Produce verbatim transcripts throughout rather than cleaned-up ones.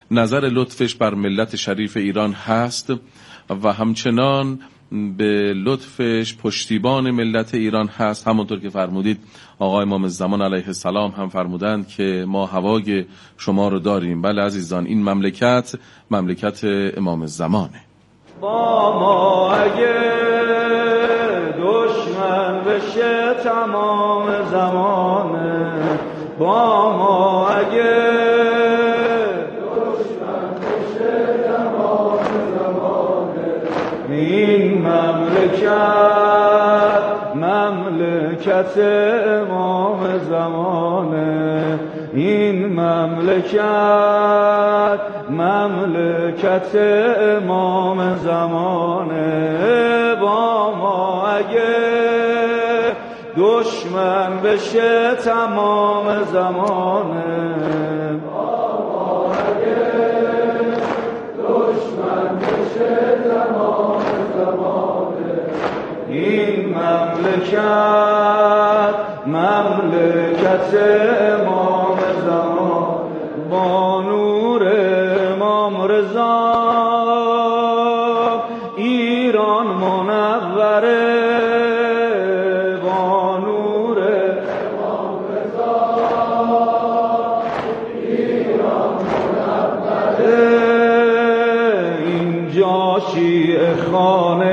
نظر لطفش بر ملت شریف ایران هست و همچنان به لطفش پشتیبان ملت ایران هست. همونطور که فرمودید آقای امام الزمان علیه السلام هم فرمودند که ما هوای شما رو داریم. بله عزیزان، این مملکت مملکت امام الزمانه. با ما اگه دشمن بشه تمام زمانه، با ما اگه دشمن بشه تمام زمانه، این مملکت مملکت امام زمانه، این مملکت مملکت امام زمانه. با ما اگه دشمن بشه تمام زمانه، با ما اگه دشمن بشه تمام زمانه، این مملکت مملکت امام زمان. با نور امام رضا ایران منوره، با نور امام رضا ایران منوره. اینجا شیعه خانه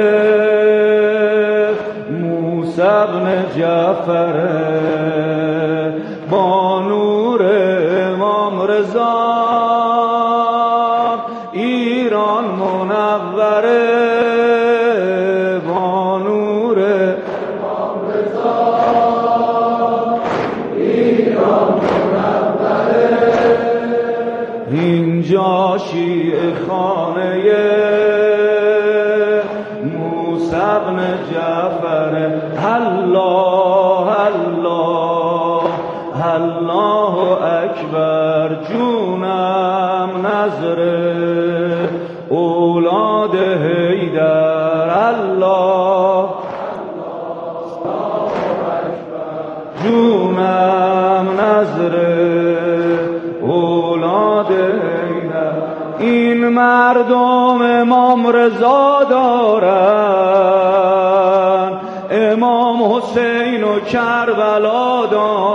موسی بن جعفره، با نور امام رضا ایران منوره، با نور امام رضا ایران منوره. اینجا شیعه خانه موسی بن جعفره. الله الله الله اکبر، جونم نظر اولاد حیدر. الله جونم نظر اولاد حیدر. این مردم امام رضا دارن، امام حسین و کربلا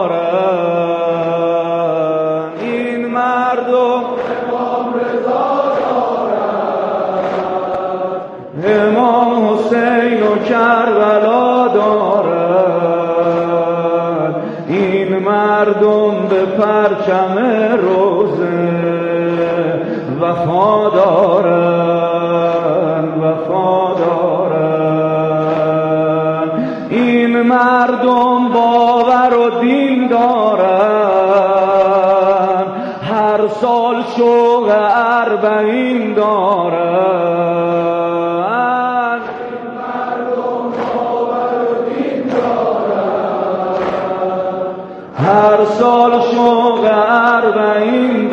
دارن. این مردم امام رضا دارن، امام حسین و کربلا دارن. این مردم به پرچم روزه وفا دارن، وفا دارن. این مردم باور و دین دارن، هر سال شوق اربعین دارن. این مردم باور و دین دارن، هر سال شوق اربعین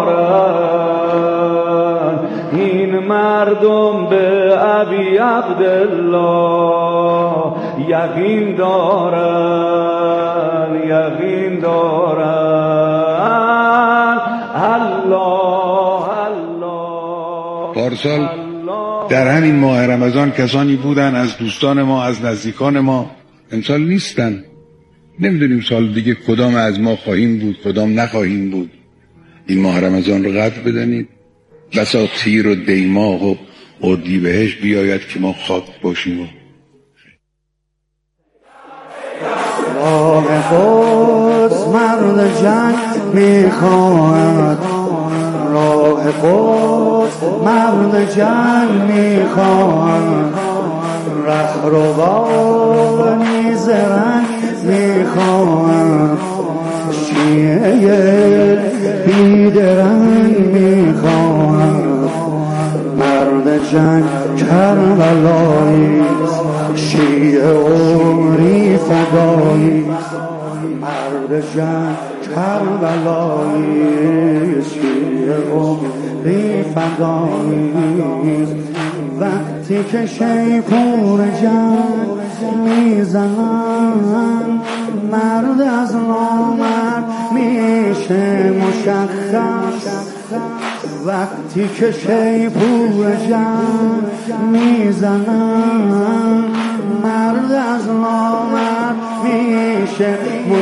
دارن. این مردم به ابی عبدالله یقین دارن، یقین دارن. الله الله. پارسال در همین ماه رمضان کسانی بودن از دوستان ما، از نزدیکان ما، امسال نیستن. نمیدونیم سال دیگه کدام از ما خواهیم بود، کدام نخواهیم بود. این ماه رمضان رو قدر بدانید. بسا تیر و دیماه و اردیبهشت بیاید که ما خاک باشیم. راه قدس مرد جنگ میخواهد، راه قدس مرد جنگ میخواهد، رهروانی زرنگ میخواهد، شیعه بیدرنگ میخواهد. مرد جنگ کربلایی، شیعه عمری فدایی. مرد جنگ کربلایی، شیعه عمری فدایی. وقتی که شیپور جنگ میزنن، مرد از نامرد میشه مشخص. وقتی که شیپور جنگ میزنن مرد از نامرد میشه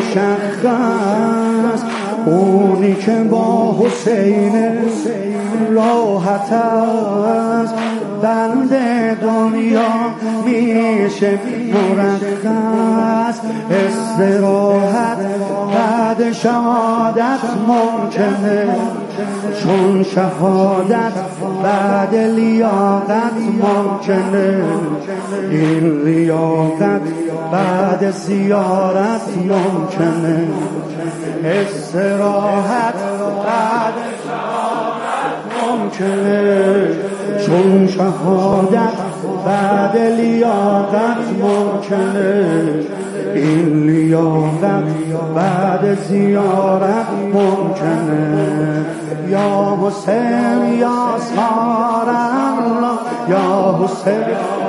مشخص. اونی که با حسین راحت است بند دنیا میشه مرخص. استراحت بعد شهادت ممکنه، چون شهادت بعد لیاقت ممکنه. این لیاقت بعد زیارت ممکنه. استراحت بعد ممکنه، چون شهادت بعد لیاقت ممکنه. این لیاقت بعد زیارت ممکنه. یا حسین یا سار الله، یا حسین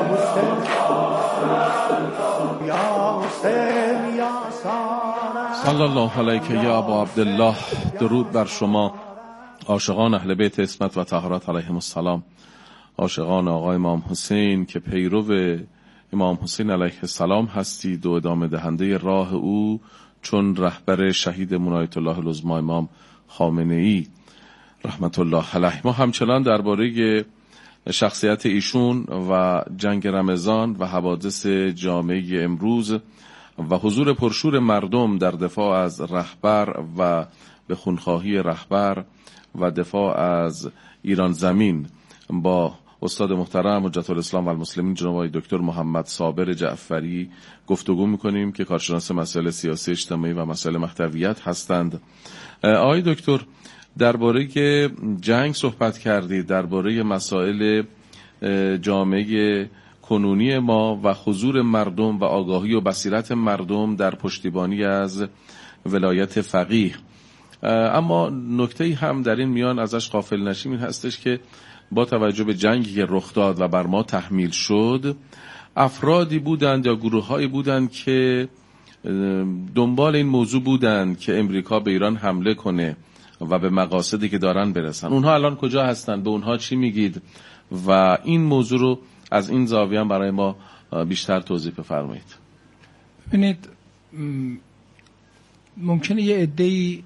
یا حسین یا سار. صلی الله علیک یا ابا عبدالله. درود بر شما عاشقان اهل بیت عصمت و طهارت علیهم السلام، عاشقان آقای امام حسین که پیرو امام حسین علیه السلام هستید و ادامه دهنده راه او چون رهبر شهید آیت الله العظمی امام خامنه ای رحمت الله علیه. ما همچنان درباره شخصیت ایشون و جنگ رمضان و حوادث جامعه امروز و حضور پرشور مردم در دفاع از رهبر و به خونخواهی رهبر و دفاع از ایران زمین با استاد محترم حجت الاسلام و المسلمین جناب آقای دکتر محمد صابر جعفری گفتگو میکنیم که کارشناس مسائل سیاسی اجتماعی و مسائل محتویت هستند. آقای دکتر، درباره جنگ صحبت کردید، درباره مسائل جامعه کنونی ما و حضور مردم و آگاهی و بصیرت مردم در پشتیبانی از ولایت فقیه. اما نکته‌ای هم در این میان ازش غافل نشیم این هستش که با توجه به جنگی که رخ داد و بر ما تحمیل شد، افرادی بودند یا گروه‌هایی بودند که دنبال این موضوع بودند که امریکا به ایران حمله کنه و به مقاصدی که دارن برسن. اونها الان کجا هستن؟ به اونها چی میگید؟ و این موضوع رو از این زاویه هم برای ما بیشتر توضیح بفرمایید. ببینید، ممکنه یه عده‌ای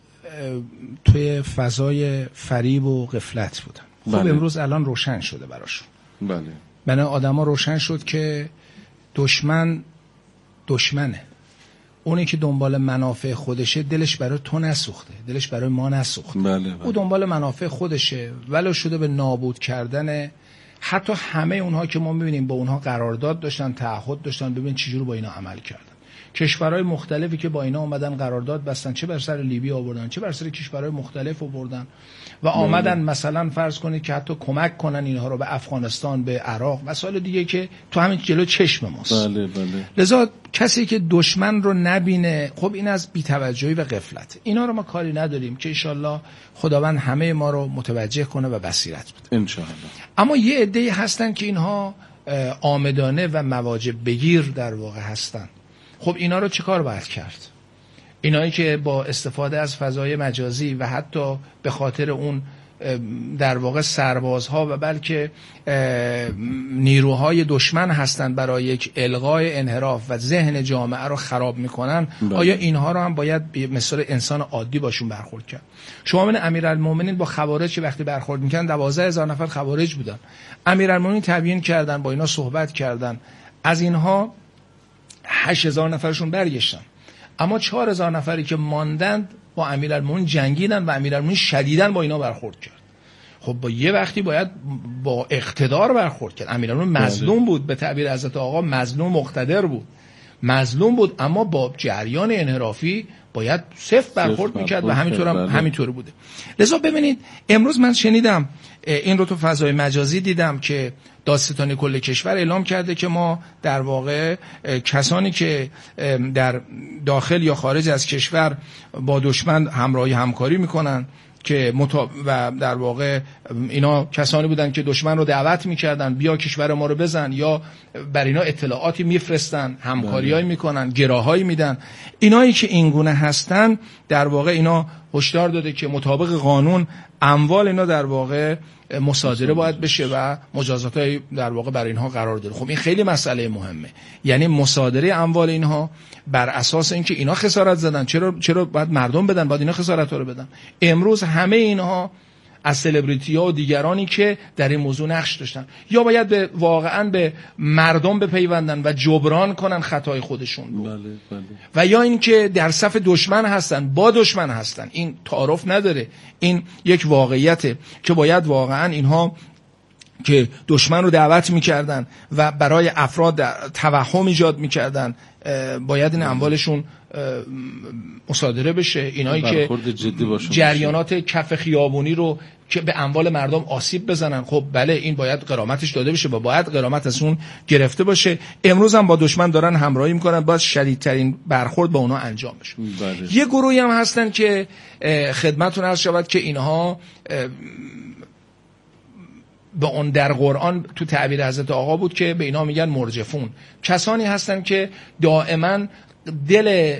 توی فضای فریب و غفلت بودن. خب بله. امروز الان روشن شده براشون. بله. برای آدما روشن شد که دشمن دشمنه. اونی که دنبال منافع خودشه دلش برای تو نسوخته، دلش برای ما نسوخته. بله بله. او دنبال منافع خودشه ولو شده به نابود کردن حتی همه اونها که ما میبینیم با اونها قرارداد داشتن، تعهد داشتن. ببین چجوری با اینا عمل کردن. کشورهای مختلفی که با اینا اومدن قرارداد بستن، چه بر سر لیبی آوردن، چه بر سر کشورهای مختلف آوردن و آمدن مثلا فرض کنید که حتی کمک کنن اینها رو به افغانستان، به عراق، مسائل دیگه که تو همین جلو چشم ماست. بله بله. لذا کسی که دشمن رو نبینه، خب این از بی‌توجهی و غفلت. اینا رو ما کاری نداریم که انشالله خداوند همه ما رو متوجه کنه و بصیرت بده انشالله. اما یه عده‌ای هستن که اینها آمدانه و مواجب بگیر در واقع هستن. خب اینا رو چیکار باید کرد؟ اینایی که با استفاده از فضای مجازی و حتی به خاطر اون در واقع سربازها و بلکه نیروهای دشمن هستند برای یک الغای انحراف و ذهن جامعه رو خراب میکنن، آیا اینها رو هم باید مثل انسان عادی باشون برخورد کرد؟ شما من امیرالمومنین با خوارج وقتی برخورد میکنن دوازده هزار نفر خوارج بودن، امیرالمومنین تبیین کردن، با اینا صحبت کردن، از اینها هشت هزار نفرشون برگشتن، اما چهار هزار نفری که ماندند با امیرالمومنین جنگیدن و امیرالمومنین شدیداً با اینا برخورد کرد. خب با یه وقتی باید با اقتدار برخورد کرد. امیرالمومنین مظلوم بود، به تعبیر حضرت آقا مظلوم مقتدر بود، مظلوم بود، اما با جریان انحرافی باید صفر برخورد میکرد و همینطور هم همینطور بوده. لذا ببینید امروز من شنیدم این رو تو فضای مجازی دیدم که دادستانی کل کشور اعلام کرده که ما در واقع کسانی که در داخل یا خارج از کشور با دشمن همراهی همکاری میکنن که مطا... و در واقع اینا کسانی بودن که دشمن رو دعوت میکردن بیا کشور ما رو بزن، یا بر اینا اطلاعاتی میفرستن، همکاریایی میکنن، گراهایی میدن. اینایی که اینگونه هستن در واقع اینا هشدار داده که مطابق قانون اموال اینا در واقع مصادره باید بشه و مجازاتای در واقع برای اینها قرار داره. خب این خیلی مسئله مهمه، یعنی مصادره اموال اینها بر اساس اینکه اینا خسارت زدن، چرا چرا باید مردم بدن، باید اینا خسارت رو بدن. امروز همه اینها از سلبریتی ها و دیگرانی که در این موضوع نقش داشتن یا باید به واقعا به مردم بپیوندن و جبران کنن خطای خودشون رو. بله بله. و یا اینکه در صف دشمن هستن، با دشمن هستن، این تعارف نداره، این یک واقعیته که باید واقعا اینها که دشمن رو دعوت میکردن و برای افراد توهم ایجاد میکردن باید این اموالشون مصادره بشه. اینایی که جریانات کف خیابونی رو که به اموال مردم آسیب بزنن، خب بله این باید غرامتش داده بشه و باید غرامت از اون گرفته باشه. امروز هم با دشمن دارن همراهی میکنن، باید شدیدترین برخورد با اونا انجام بشه. بله. یه گروهی هم هستن که خدمتتون عرض شود که اینها به اون در قرآن تو تعبیر حضرت آقا بود که به اینا میگن مرجفون. کسانی هستن که دائما دل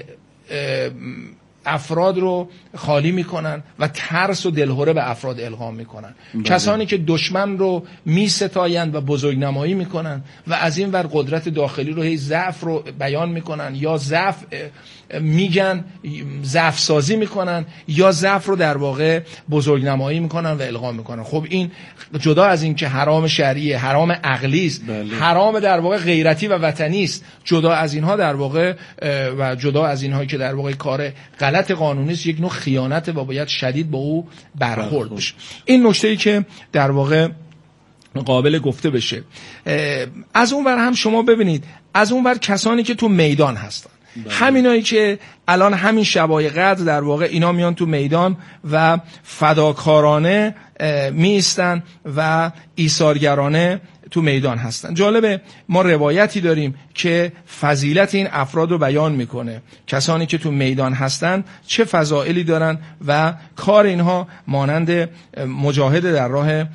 افراد رو خالی میکنن و ترس و دلهره به افراد القا میکنن. بله. کسانی که دشمن رو میستایند و بزرگنمایی میکنن و از این ور قدرت داخلی رو هی ضعف رو بیان میکنن یا ضعف میگن، ضعف سازی میکنن یا ضعف رو در واقع بزرگنمایی میکنن و القا میکنن. خب این جدا از این که حرام شرعیه، حرام عقلی است، بله. حرام در واقع غیرتی و وطنی است، جدا از اینها در واقع و جدا از اینها که در واقع کار غلط قانونی است، یک نوع خیانت و باید شدید با او برخورد بشه. این نکته‌ای که در واقع قابل گفته بشه. از اون ور هم شما ببینید، از اون ور کسانی که تو میدان هستن، همینایی که الان همین شبای قدر در واقع اینا میان تو میدان و فداکارانه می ایستن و ایثارگرانه تو میدان هستن. جالبه ما روایتی داریم که فضیلت این افراد رو بیان میکنه، کسانی که تو میدان هستن چه فضائلی دارن و کار اینها مانند مجاهد در راه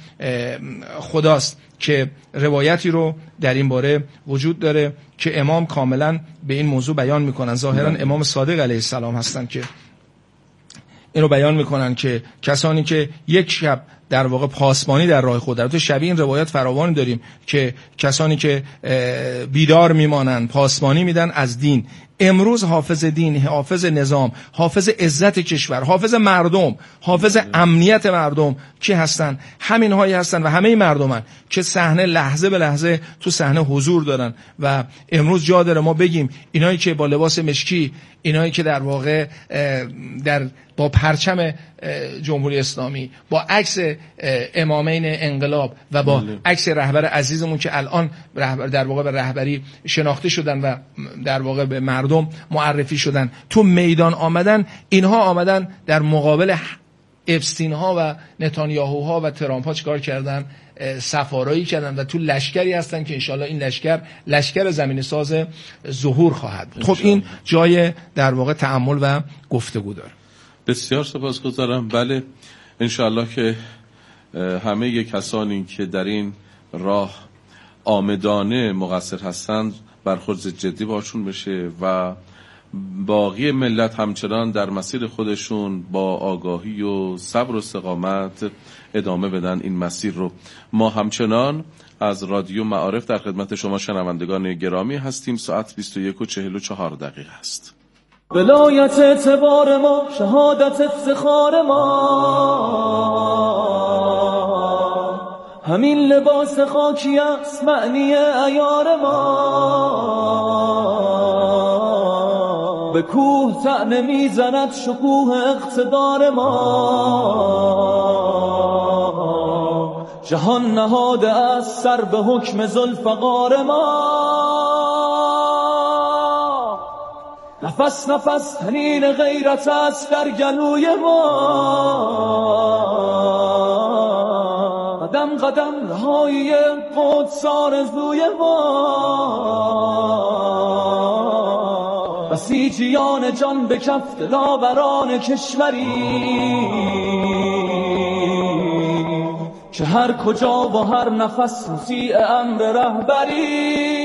خداست که روایتی رو در این باره وجود داره که امام کاملا به این موضوع بیان میکنن. ظاهرا امام صادق علیه السلام هستن که این رو بیان میکنن که کسانی که یک شب در واقع پاسبانی در راه خدا، تو شبیه این روایات فراوان داریم که کسانی که بیدار میمانن، پاسبانی میدن از دین. امروز حافظ دین، حافظ نظام، حافظ عزت کشور، حافظ مردم، حافظ امنیت مردم کی هستن؟ همین هایی هستن و همه مردمن که صحنه لحظه به لحظه تو صحنه حضور دارن و امروز جا داره ما بگیم اینایی که با لباس مشکی، اینایی که در واقع در با پرچم جمهوری اسلامی، با عکس امامین انقلاب و با عکس رهبر عزیزمون که الان رهبر در واقع به رهبری شناخته شدن و در واقع به مردم معرفی شدن، تو میدان آمدن، اینها آمدن در مقابل اپستین ها و نتانیاهو ها و ترامپ ها چیکار کردن؟ سفارایی کردن و تو لشکری هستن که انشالله این لشکر لشکر زمین ساز ظهور خواهد بود. خب این جای در واقع تأمل و گفتگو داره. بسیار سپاسگزارم. بله انشالله که همه یک کسانی که در این راه آمدانه مقصر هستند برخورد جدی باشون بشه و باقی ملت همچنان در مسیر خودشون با آگاهی و صبر و استقامت ادامه بدن این مسیر رو. ما همچنان از رادیو معارف در خدمت شما شنوندگان گرامی هستیم. ساعت بیست و یک و چهل و چهار دقیقه است. ولایت اعتبار ما، شهادت افتخار ما، همین لباس خاکی است معنی عیار ما، به کوه طعنه میزند شکوه اقتدار ما، جهان نهاده است سر به حکم ذوالفقار ما، نفس نفس تنین غیرت است در گلوی ما، قدم قدم رهایی قدس آرزوی ما، بسیجیان جان به کف دلاوران کشوری که هر کجا و هر نفس مطیع امر رهبری،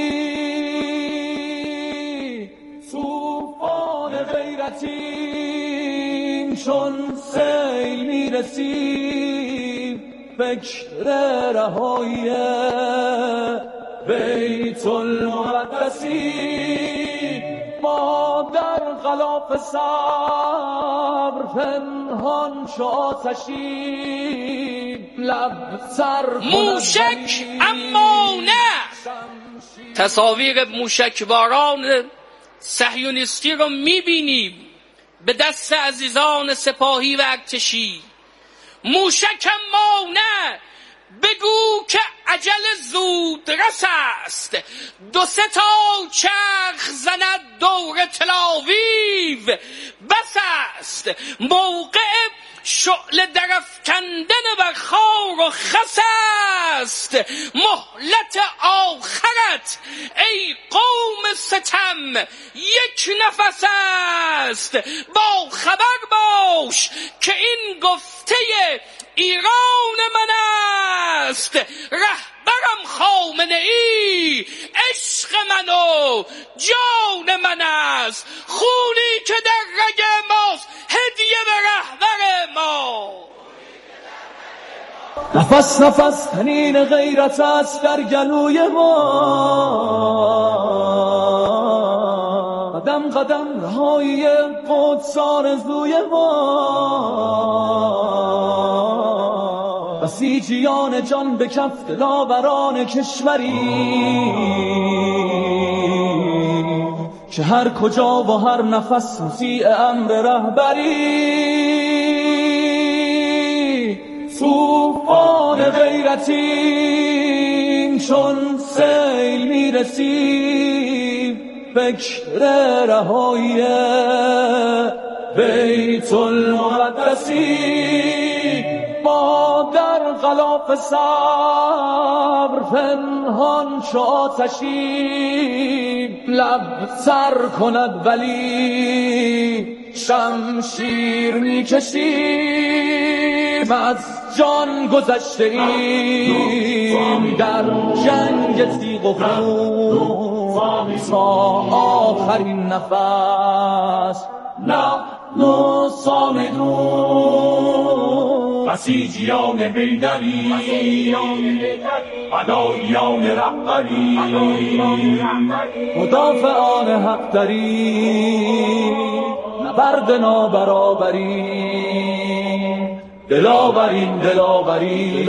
طوفان غیرتی چون میرسیم فکر رهایی بیت المقدسی ما در غلاف صبر پنهان شو آتشیم لب سر موشک اما نه تصاویر موشکباران صهیونیستی رو میبینیم به دست عزیزان سپاهی و ارتشی. موشک اما نه بگو که عجل زود رس است دو سه تا چرخ زند دور تل آویو بس است موقع شعله درفکندن بر خار و خس است مهلت آخرت ای قوم ستم یک نفس است با خبر باش که این گفته ایران من است رهبرم خامنه ای عشق من و جان من است خونی که در رگ ماست هدیه به رهبر ما. نفس نفس تنین غیرت است در گلوی ما قدم قدم رهایی قدس آرزوی ما بسیجیان جان به کف دلاوران کشوری که هر کجا و هر نفس مطیع امر رهبری طوفان غیرتیم چون سیل میرسیم فکر رهایی بیت المقدسی ما در غلاف صبر پنهان شو آتشیم لب سر کند ولی شمشیر میکشیم از جان گذشته ایم در جنگ تیغ و خون تا آخرین نفس نحن صامدون بسیجیان حیدری فداییان رهبری مدافعان حق دری نبرد نابرابری دلاورین دلاورین.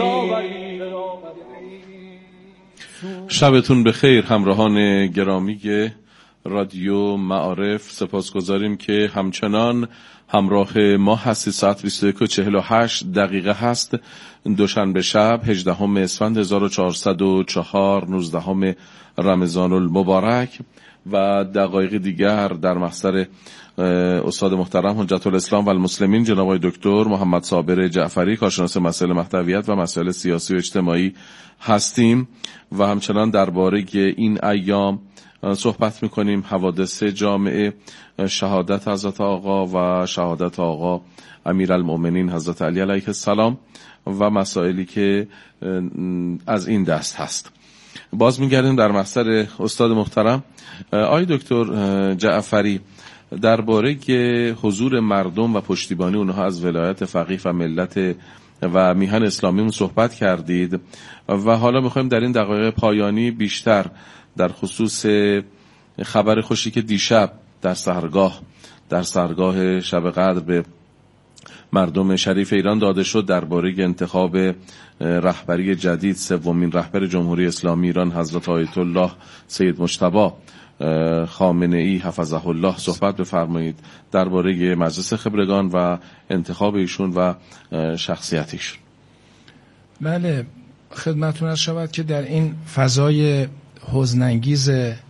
شبتون بخیر همراهان گرامی رادیو معارف، سپاسگزاریم که همچنان همراه ما هستی. ساعت بیست و یک و چهل و هشت دقیقه هست، دوشنبه شب هجدهم اسفند هزار و چهارصد و چهار نوزدهم رمضان المبارک و دقایق دیگر در محضر استاد محترم حجت الاسلام و المسلمین جناب آقای دکتر محمد صابر جعفری، کارشناس مسائل محتویات و مسائل سیاسی و اجتماعی هستیم و همچنان درباره این ایام صحبت میکنیم. حوادث جامعه، شهادت حضرت آقا و شهادت آقا امیرالمؤمنین حضرت علی علیه السلام و مسائلی که از این دست هست. باز میگردیم در محضر استاد محترم آقای دکتر جعفری درباره حضور مردم و پشتیبانی اونها از ولایت فقیه و ملت و میهن اسلامی صحبت کردید و حالا میخوایم در این دقایق پایانی بیشتر در خصوص خبر خوشی که دیشب در سحرگاه در سحرگاه شب قدر به مردم شریف ایران داده شد درباره انتخاب رهبری جدید، سومین رهبر جمهوری اسلامی ایران حضرت آیت الله سید مجتبی خامنه ای حفظه الله صحبت بفرمایید درباره مجلس خبرگان و انتخاب ایشون و شخصیت ایشون. بله، خدمتتون عرض شود که در این فضای حزن‌انگیز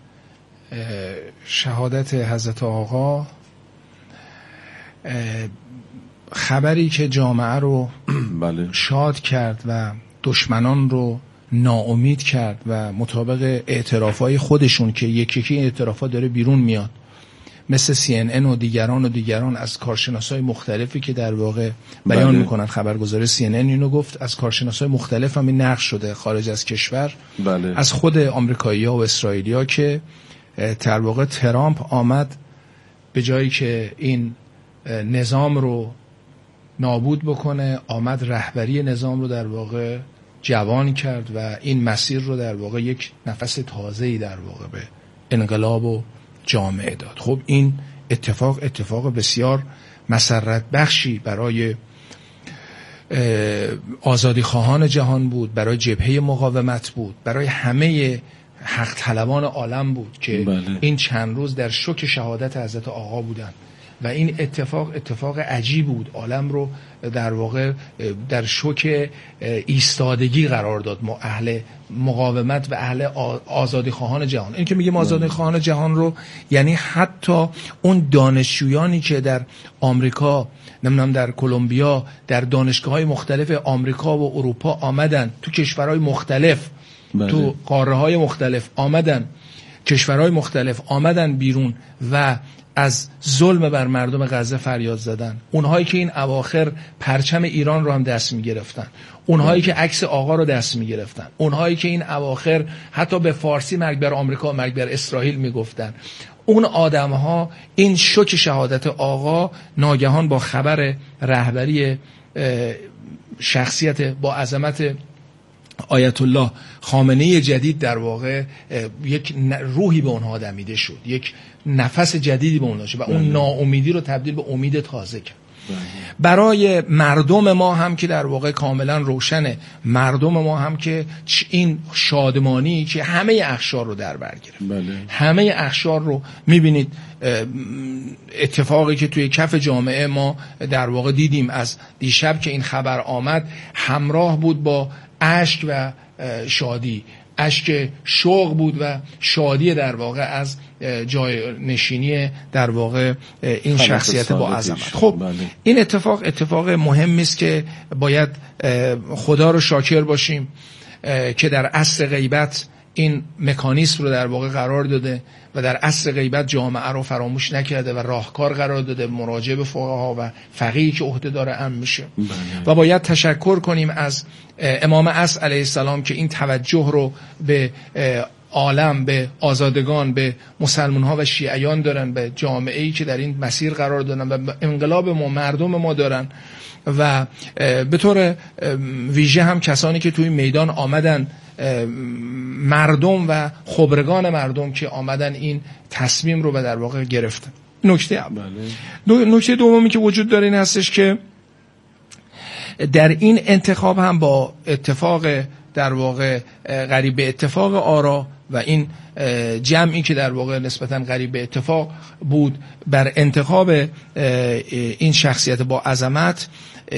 شهادت حضرت آقا، خبری که جامعه رو بله. شاد کرد و دشمنان رو ناامید کرد و مطابق اعترافای خودشون که یکی یکی اعترافات داره بیرون میاد، مثل سی ان ان و دیگران و دیگران از کارشناسای مختلفی که در واقع بیان بله. میکنن. خبرگزاری سی ان ان اینو گفت، از کارشناسای مختلف هم این نقش شده خارج از کشور بله. از خود آمریکایی‌ها و اسرائیلی‌ها که در واقع ترامپ آمد به جایی که این نظام رو نابود بکنه، آمد رهبری نظام رو در واقع جوان کرد و این مسیر رو در واقع یک نفس تازه‌ای در واقع به انقلاب و جامعه داد. خب این اتفاق اتفاق بسیار مسرت بخشی برای آزادی خواهان جهان بود، برای جبهه مقاومت بود، برای همه حق طلبان عالم بود که بله. این چند روز در شوک شهادت حضرت آقا بودن و این اتفاق اتفاق عجیب بود، عالم رو در واقع در شوک ایستادگی قرار داد، اهل مقاومت و اهل آزادی خواهان جهان. این که میگیم آزادی خواهان جهان رو یعنی حتی اون دانشجویانی که در آمریکا، نمیدونم در کلمبیا، در دانشگاه‌های مختلف آمریکا و اروپا آمدن، تو کشورهای مختلف بله. تو قاره‌های مختلف آمدن، کشورهای مختلف آمدن بیرون و از ظلم بر مردم غزه فریاد زدن، اونهایی که این اواخر پرچم ایران رو هم دست می‌گرفتن، اونهایی که عکس آقا رو دست می‌گرفتن، اونهایی که این اواخر حتی به فارسی مرگ بر آمریکا، مرگ بر اسرائیل میگفتن، اون آدم‌ها این شوک شهادت آقا ناگهان با خبر رهبری شخصیت با عظمت آیت الله خامنه‌ای جدید در واقع یک روحی به اونها دمیده شد، یک نفس جدیدی به اونها شد و اون ناامیدی رو تبدیل به امید تازه کرد. برای مردم ما هم که در واقع کاملا روشنه، مردم ما هم که این شادمانی که همه اقشار رو در بر گرفت، بله. همه اقشار رو میبینید، اتفاقی که توی کف جامعه ما در واقع دیدیم از دیشب که این خبر آمد همراه بود با اشک و شادی، اشک شوق بود و شادی در واقع از جای نشینی در واقع این شخصیت با عظمت. خب بله. این اتفاق اتفاق مهمی است که باید خدا رو شاکر باشیم که در عصر غیبت این مکانیسم رو در واقع قرار داده و در عصر غیبت جامعه رو فراموش نکرده و راهکار قرار داده، مراجع به فقها و فقیهی که عهدهدار امر میشه بله. و باید تشکر کنیم از امام عصر علیه السلام که این توجه رو به عالم، به آزادگان، به مسلمان ها و شیعیان دارن، به جامعه‌ای که در این مسیر قرار دارن و انقلاب ما، مردم ما دارن و به طور ویژه هم کسانی که توی میدان آمدن، مردم و خبرگان مردم که آمدن این تصمیم رو به در واقع گرفتن. نکته بله. نکته دومی که وجود داره این هستش که در این انتخاب هم با اتفاق در واقع قریب به اتفاق آرا و این جمعی که در واقع نسبتاً قریب به اتفاق بود بر انتخاب این شخصیت با عظمت،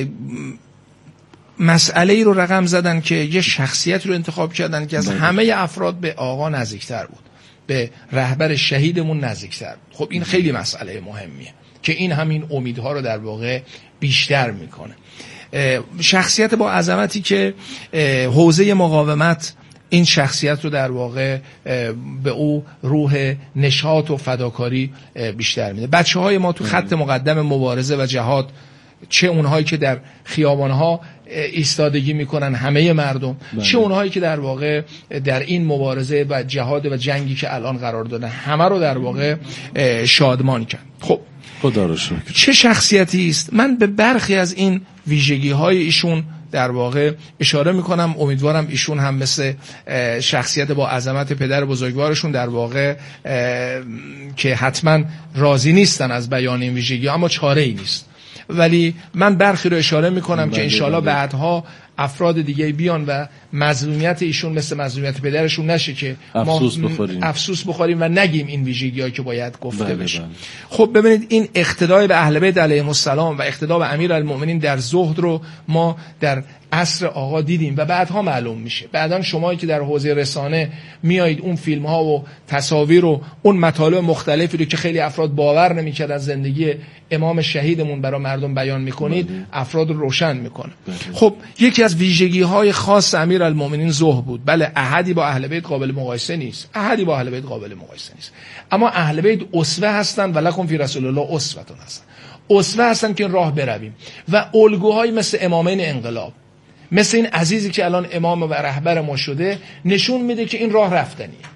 مسئله ای رو رقم زدن که یه شخصیت رو انتخاب کردن که از همه افراد به آقا نزدیکتر بود، به رهبر شهیدمون نزدیکتر بود. خب این خیلی مسئله مهمیه که این همین امیدها رو در واقع بیشتر میکنه. شخصیت با عظمتی که حوزه مقاومت این شخصیت رو در واقع به او روح نشاط و فداکاری بیشتر میده. بچه های ما تو خط مقدم مبارزه و جهاد، چه اونهایی که در خیابانها ایستادگی میکنن همه مردم، بله. چه اونهایی که در واقع در این مبارزه و جهاد و جنگی که الان قرار دادن، همه رو در واقع شادمان کرد. خب خدا رو شکر. چه شخصیتی است؟ من به برخی از این ویژگی های ایشون در واقع اشاره میکنم، امیدوارم ایشون هم مثل شخصیت با عظمت پدر بزرگوارشون در واقع که حتما راضی نیستن از بیان این ویژگی، اما چاره ای نیست، ولی من برخی رو اشاره میکنم که انشالله بعدها افراد دیگه بیان و مظلومیت ایشون مثل مظلومیت پدرشون نشه که افسوس ما بخوریم. افسوس بخوریم و نگیم این ویژگی‌هایی که باید گفته بله بشه. بله. خب ببینید این اقتدای به اهل بیت علیهم السلام و اقتدا به امیرالمومنین در زهد رو ما در عصر آقا دیدیم و بعدها معلوم میشه. بعدن شمایی که در حوزه رسانه میایید اون فیلم ها و تصاویر و اون مطالب مختلفی رو که خیلی افراد باور نمی‌کردن زندگی امام شهیدمون برای مردم بیان میکنید، بله. افراد رو روشن میکنه. بله. خب یکی از ویژگی های خاص امیرالمومنین زهد بود. بله احدی با اهل بیت قابل مقایسه نیست، احدی با اهل بیت قابل مقایسه نیست، اما اهل بیت اسوه هستن و لکم فی رسول الله اسوه هستن، اسوه هستن که راه برویم و الگوهای مثل امامین انقلاب، مثل این عزیزی که الان امام و رهبر ما شده، نشون میده که این راه رفتنیه.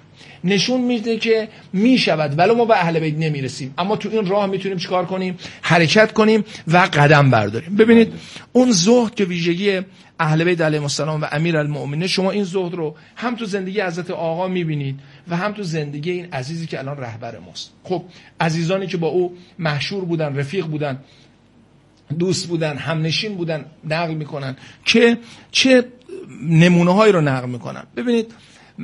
نشون میده که میشود ولو ما به اهل بیت نمیرسیم، اما تو این راه میتونیم چیکار کنیم؟ حرکت کنیم و قدم برداریم. ببینید اون زهد که ویژگی اهل بیت علیهم السلام و امیرالمؤمنین، شما این زهد رو هم تو زندگی حضرت آقا میبینید و هم تو زندگی این عزیزی که الان رهبر ماست. خب عزیزانی که با او محشور بودن، رفیق بودن، دوست بودن، همنشین بودن، نقل میکنن که چه نمونه هایی رو نقل میکنن. ببینید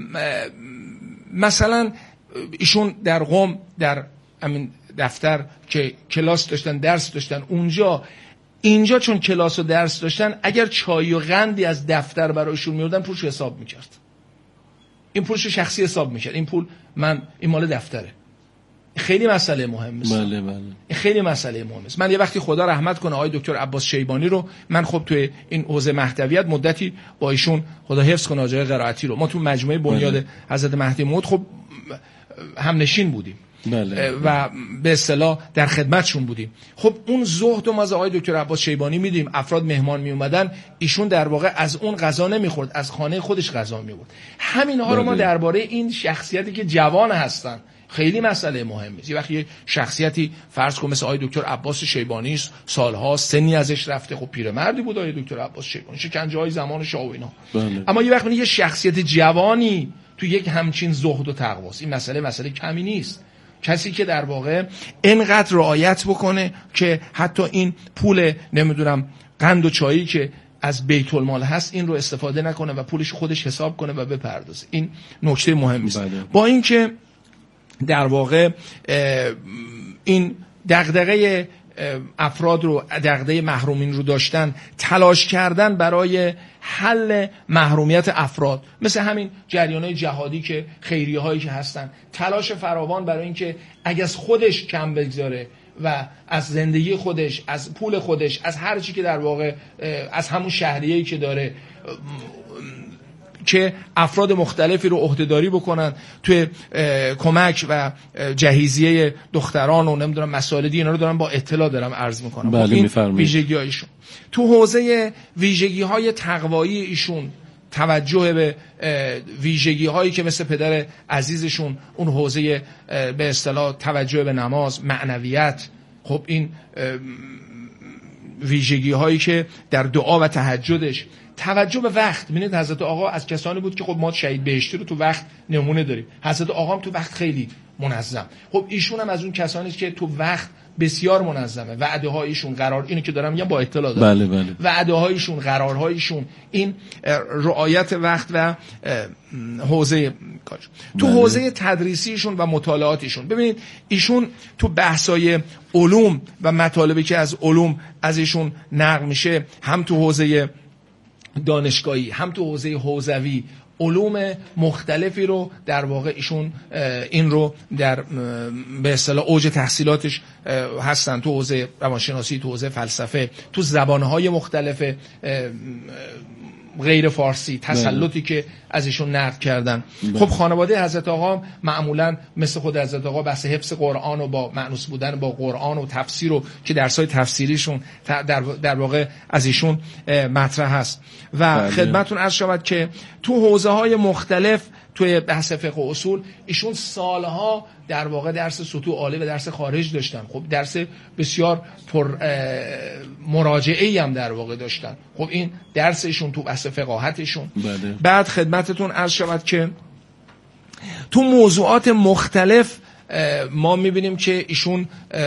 مثلا ایشون در قم در همین دفتر که کلاس داشتن، درس داشتن، اونجا اینجا چون کلاس و درس داشتن، اگر چای و قندی از دفتر برایشون میوردن پولش حساب میکرد. این پولش شخصی حساب میکرد، این پول من این مال دفتره. خیلی مسئله مهمه. بله بله. خیلی مسئله مهمه. من یه وقتی خدا رحمت کنه آقای دکتر عباس شیبانی رو، من خب توی این حوزه مهدویت مدتی با ایشون، خدا حفظ کنه آقای قرائتی رو، ما تو مجموعه بنیاد بله. حضرت مهدی موعود خب همنشین بودیم. بله. و به اصطلاح در خدمتشون بودیم. خب اون زهد و ما از آقای دکتر عباس شیبانی میدیم، افراد مهمان می اومدن، ایشون در واقع از اون غذا نمیخورد، از خانه خودش غذا میورد. همین ها رو ما درباره این شخصیتی که جوان هستن خیلی مسئله مهمه. یه وقتی شخصیتی فرض کن مثل آقای دکتر عباس شیبانی است، سالها سنی ازش رفته، خب پیرمردی بود آقای دکتر عباس شیبانی، شکنجه‌های زمان شاه و اینا. بله. اما یه وقتی یه شخصیت جوانی تو یک همچین زهد و تقواست، این مسئله مسئله کمی نیست. کسی که در واقع اینقدر رعایت بکنه که حتی این پول نمیدونم قند و چایی که از بیت المال هست این رو استفاده نکنه و پولش خودش حساب کنه و بپردازه، این نکته مهمی است. بله. با اینکه در واقع این دغدغه افراد رو، دغدغه محرومین رو داشتن، تلاش کردن برای حل محرومیت افراد، مثل همین جریان‌های جهادی که خیریه هایی که هستن، تلاش فراوان برای اینکه اگه از خودش کم بگذاره و از زندگی خودش، از پول خودش، از هر چی که در واقع از همون شهریه‌ای که داره، که افراد مختلفی رو عهدهداری بکنن توی کمک و جهیزیه دختران و نمیدونم مسائل دیگه، اینا رو دارم با اطلاع دارم عرض میکنم. بله این ویژگی‌هایشون تو حوزه ویژگی‌های تقوایی ایشون، توجه به ویژگی‌هایی که مثل پدر عزیزشون اون حوزه به اصطلاح توجه به نماز، معنویت، خب این ویژگی‌هایی که در دعا و تهجدش، توجه به وقت. ببینید حضرت آقا از کسانی بود که خب ما شهید بهشتی رو تو وقت نمونه داریم، حضرت آقا هم تو وقت خیلی منظم. خب ایشون هم از اون کسانی است که تو وقت بسیار منظمه. وعده هایشون، قرار، اینو که دارم میگم با اطلاع دارم، بله بله. وعده هایشون، قرارهایشون، این رعایت وقت و حوزه کار. تو بله. حوزه تدریسیشون و مطالعاتشون، ببینید ایشون تو بحثای علوم و مطالبی که از علوم از ایشون نقل میشه، هم تو حوزه دانشگاهی، هم تو حوزه حوزوی، علوم مختلفی رو در واقع ایشون این رو در به اصطلاح اوج تحصیلاتش هستن، تو حوزه روانشناسی، تو حوزه فلسفه، تو زبانهای مختلف غیر فارسی، تسلطی که از ایشون نقل کردن. خب خانواده حضرت آقا معمولا مثل خود حضرت آقا بحث حفظ قرآن و با مأنوس بودن با قرآن و تفسیر و که درسای تفسیریشون در در واقع از ایشون مطرح هست. و خدمتتون عرض شود که تو حوزه های مختلف توی بحث فقه و اصول ایشون سالها در واقع درس سطوح عالی و درس خارج داشتن. خب درس بسیار پر مراجعه‌ای هم در واقع داشتن. خب این درسشون تو بحث فقاهتشون. بله. بعد خدمتتون عرض شود که تو موضوعات مختلف ما میبینیم که ایشون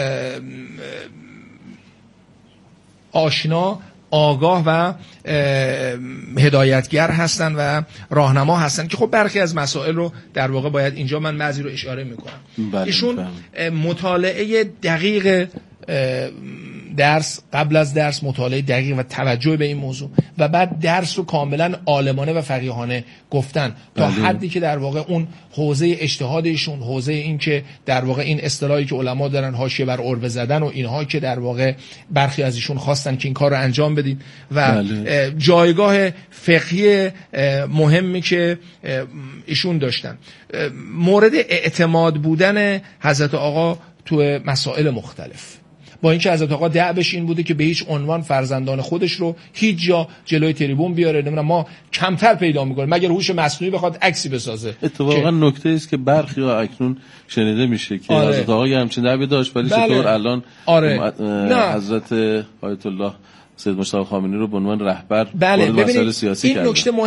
آشنا، آگاه و هدایتگر هستن و راهنما هستن که خب برخی از مسائل رو در واقع باید اینجا من بعضی رو اشاره میکنم. بله. ایشون مطالعه دقیق درس، قبل از درس مطالعه دقیق و توجه به این موضوع و بعد درس رو کاملا عالمانه و فقیهانه گفتن تا بله. حدی که در واقع اون حوزه اجتهاد ایشون، حوزه این که در واقع این اصطلاحی که علما دارن حاشیه بر عربه زدن و اینها که در واقع برخی از ایشون خواستن که این کار رو انجام بدین و بله. جایگاه فقهی مهمی که ایشون داشتن، مورد اعتماد بودن حضرت آقا تو مسائل مختلف. با اینکه حضرت آقا دعوش این بوده که به هیچ عنوان فرزندان خودش رو هیچ جا جلوی تریبون بیاره، نمیدونم ما کمتر پیدا میکنیم مگر هوش مصنوعی بخواد عکسی بسازه. اتفاقا نکته است که برخی ها اکنون شنیده میشه که آره. حضرت آقا همچین دعوی داشت ولی بله. چطور الان آره. حضرت آیت الله سید مجتبی خامنه‌ای رو به عنوان رهبر بله. وارد مسائل سیاسی این کردن. نکته